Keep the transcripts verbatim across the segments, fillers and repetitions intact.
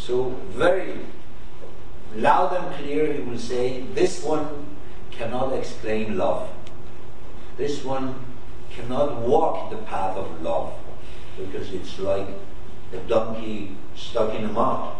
So very loud and clear he will say, this one cannot explain love. This one cannot walk the path of love, because it's like a donkey stuck in a mud.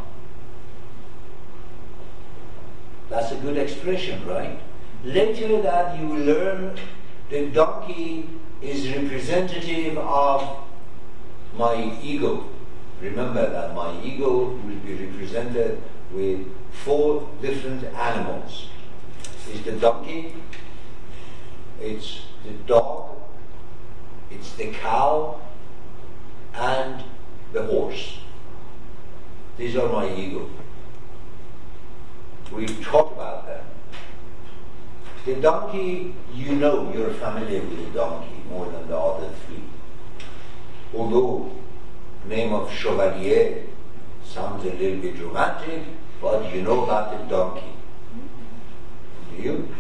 That's a good expression, right? Later that you learn the donkey is representative of my ego. Remember that my ego will be represented with four different animals. It's the donkey, it's the dog, it's the cow, and the horse. These are my ego. We've talked about them. The donkey, you know, you're familiar with the donkey more than the other three. Although the name of Chevalier sounds a little bit romantic, but you know about the donkey. Do you?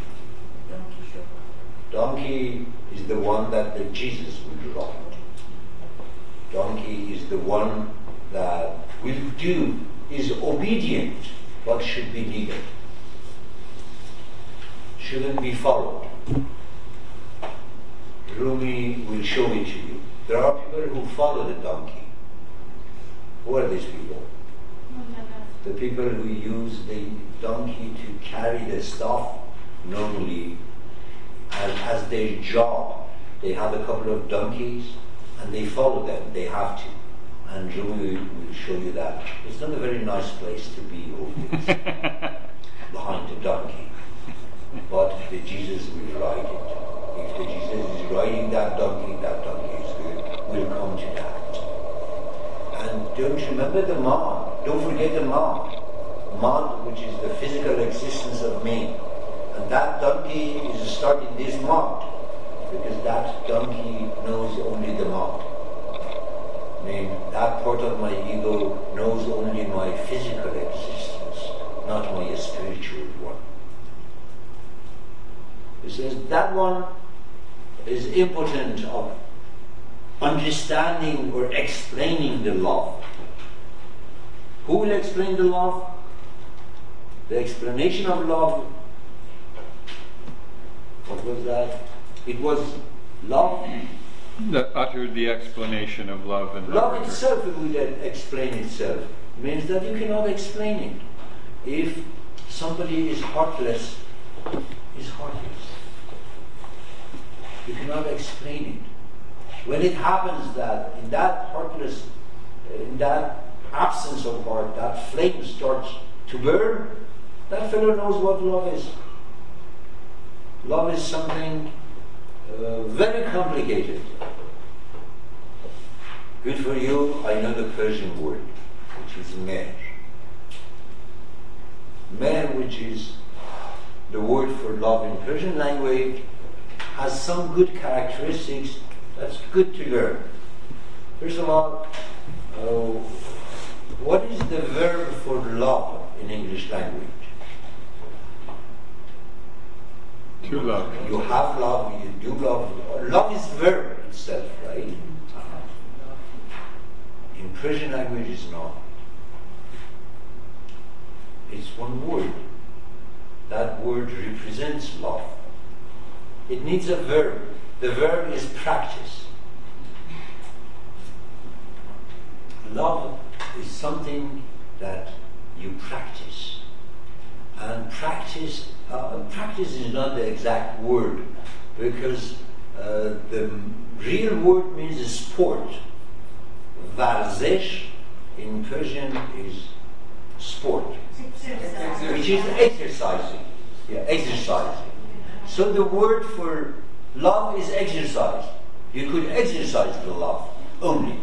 Donkey is the one that the Jesus will ride. Donkey is the one that will do, is obedient, but should be legal. Shouldn't be followed. Rumi will show it to you. There are people who follow the donkey. Who are these people? The people who use the donkey to carry the stuff normally as, as their job. They have a couple of donkeys and they follow them. They have to. And Rumi will show you that. It's not a very nice place to be always behind the donkey. But the Jesus will ride it. If the Jesus is riding that donkey, that donkey is good. We'll come to that. And don't you remember the man? Don't forget the man. Man, which is the physical existence of me. And that donkey is stuck in this mud, because that donkey knows only the mud. I mean, that part of my ego knows only my physical existence, not my spiritual one. He says that one is impotent of understanding or explaining the love. Who will explain the love? The explanation of love, what was that? It was love. That uttered the explanation of love. And love itself will explain itself. It means that you cannot explain it. If somebody is heartless, is heartless. You cannot explain it. When it happens that in that heartless, in that absence of heart, that flame starts to burn, that fellow knows what love is. Love is something uh, very complicated. Good for you, I know the Persian word, which is mehr. Mehr, which is the word for love in Persian language, has some good characteristics that's good to learn. First of all, uh, what is the verb for love in English language? To love. You have love, you do love. Love is verb itself, right? In Persian language it's not. It's one word. That word represents love. It needs a verb. The verb is practice. Love is something that you practice. And practice, uh, practice is not the exact word, because uh, the real word means sport. Varzesh in Persian is sport, which is exercising. Yeah, exercising. So the word for love is exercise. You could exercise the love only.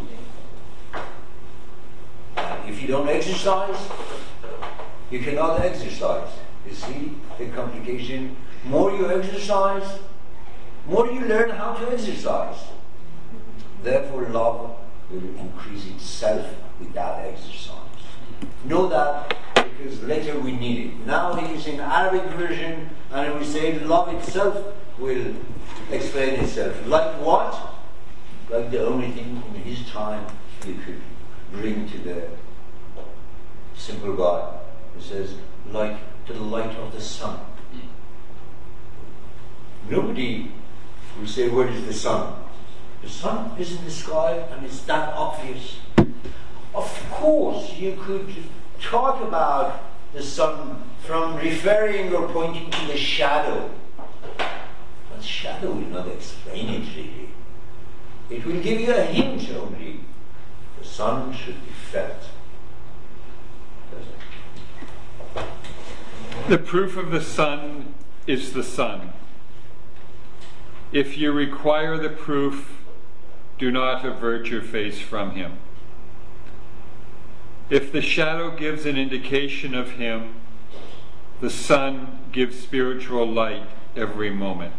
If you don't exercise, you cannot exercise. You see the complication? More you exercise, more you learn how to exercise. Therefore, love will increase itself with that exercise. Know that, because later we need it. Now he is in Arabic version, and we say love itself will explain itself. Like what? Like the only thing in his time you could bring to the simple guy. He says, like the light of the sun. Nobody will say, where is the sun? The sun is in the sky and it's that obvious. Of course, you could talk about the sun from referring or pointing to the shadow. But shadow will not explain it really. It will give you a hint only. The sun should be felt. The proof of the sun is the sun. If you require the proof, do not avert your face from him. If the shadow gives an indication of him, the sun gives spiritual light every moment.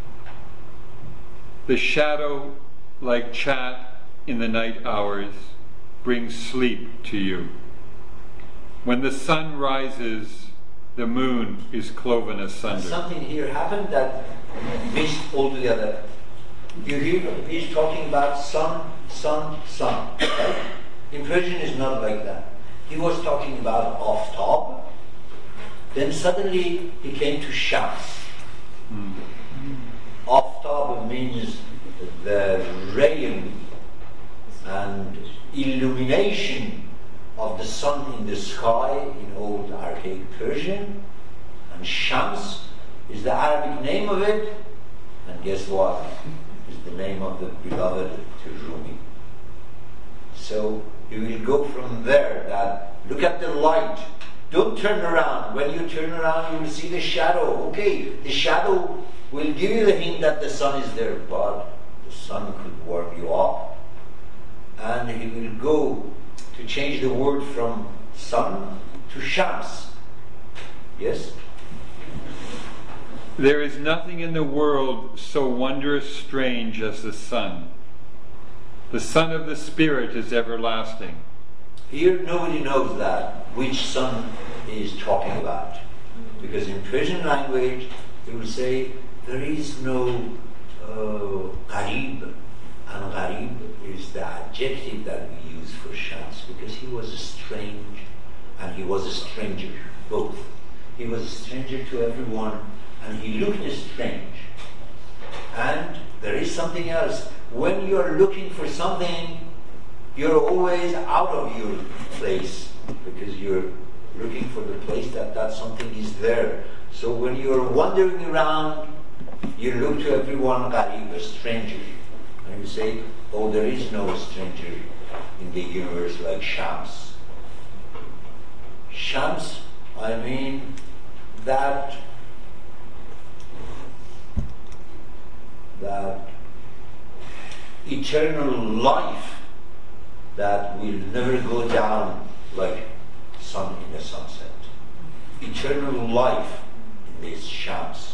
The shadow, like chat in the night hours, brings sleep to you. When the sun rises, the moon is cloven asunder. Something here happened that missed altogether. You hear he's talking about sun, sun, sun. Right? In Persian is not like that. He was talking about Aftab. Then suddenly he came to Shams. Mm. Aftab means the rain and illumination of the sun in the sky in old archaic Persian. And Shams is the Arabic name of it. And guess what? Is the name of the beloved to Rumi. So you will go from there that look at the light. Don't turn around. When you turn around, you will see the shadow. Okay, the shadow will give you the hint that the sun is there, but the sun could warm you up. And he will go to change the word from sun to Shams. Yes? There is nothing in the world so wondrous strange as the sun. The sun of the Spirit is everlasting. Here nobody knows that, which sun he is talking about. Because in Persian language, they will say, there is no uh, Gharib. And Gharib is the adjective that we use for Shams, because he was strange and he was a stranger, both. He was a stranger to everyone and he looked strange. And there is something else. When you are looking for something, you're always out of your place, because you're looking for the place that that something is there. So when you're wandering around, you look to everyone, Gharib, a stranger. And you say, oh, there is no stranger in the universe like Shams. Shams, I mean that that eternal life that will never go down like sun in the sunset. Eternal life in this Shams.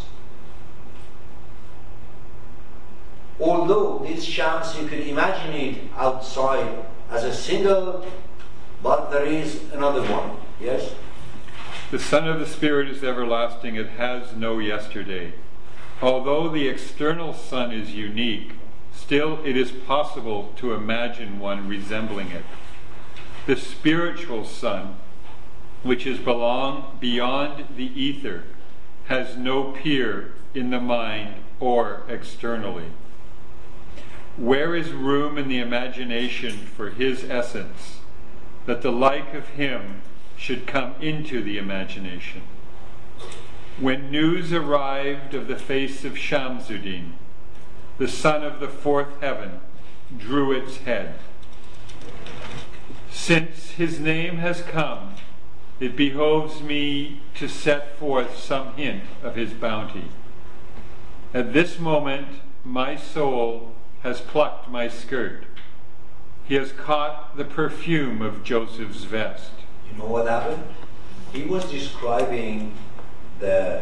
Although this Shams, you can imagine it outside as a single, but there is another one. Yes? The Son of the Spirit is everlasting. It has no yesterday. Although the external sun is unique, still it is possible to imagine one resembling it. The spiritual sun, which is belong beyond the ether, has no peer in the mind or externally. Where is room in the imagination for his essence, that the like of him should come into the imagination? When news arrived of the face of Shamsuddin, the son of the fourth heaven drew its head. Since his name has come, it behoves me to set forth some hint of his bounty. At this moment, my soul has plucked my skirt. He has caught the perfume of Joseph's vest. You know what happened? He was describing the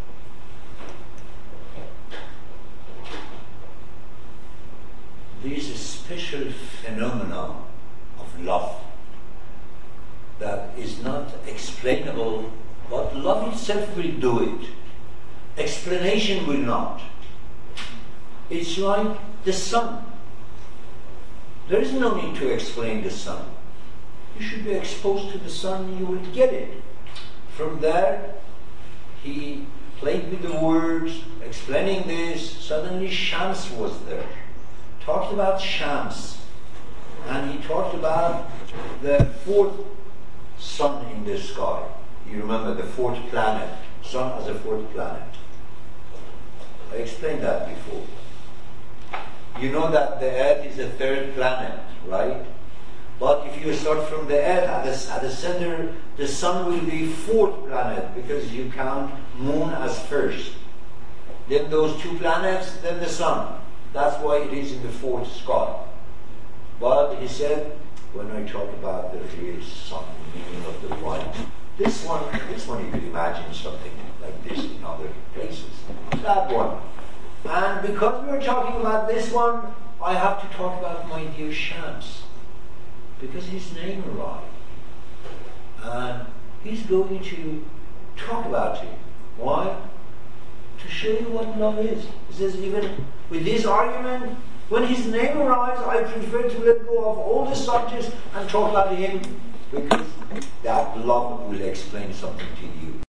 this special phenomenon of love that is not explainable, but love itself will do it. Explanation will not. It's like the sun. There is no need to explain the sun. You should be exposed to the sun, you will get it. From there, he played with the words, explaining this. Suddenly Shams was there. Talked about Shams. And he talked about the fourth sun in the sky. You remember the fourth planet. Sun as a fourth planet. I explained that before. You know that the Earth is the third planet, right? But if you start from the Earth at the, at the center, the Sun will be fourth planet because you count Moon as first. Then those two planets, then the Sun. That's why it is in the fourth sky. But he said, when I talk about the real Sun, meaning of the light, this one, this one you could imagine something like this in other places. That one. And because we're talking about this one, I have to talk about my dear Shams. Because his name arrived. And he's going to talk about it. Why? To show you what love is. He says, even with this argument, when his name arrives, I prefer to let go of all the subjects and talk about him, because that love will explain something to you.